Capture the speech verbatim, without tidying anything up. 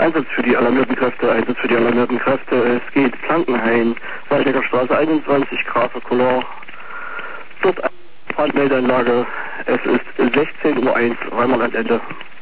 Einsatz für die alarmierten Kräfte, Einsatz für die alarmierten Kräfte. Es geht Plankenhain, Waldecker Straße einundzwanzig, Grafe Coulon. Dort Brandmeldeanlage. Es ist sechzehn Uhr eins, Rheinland-Ende.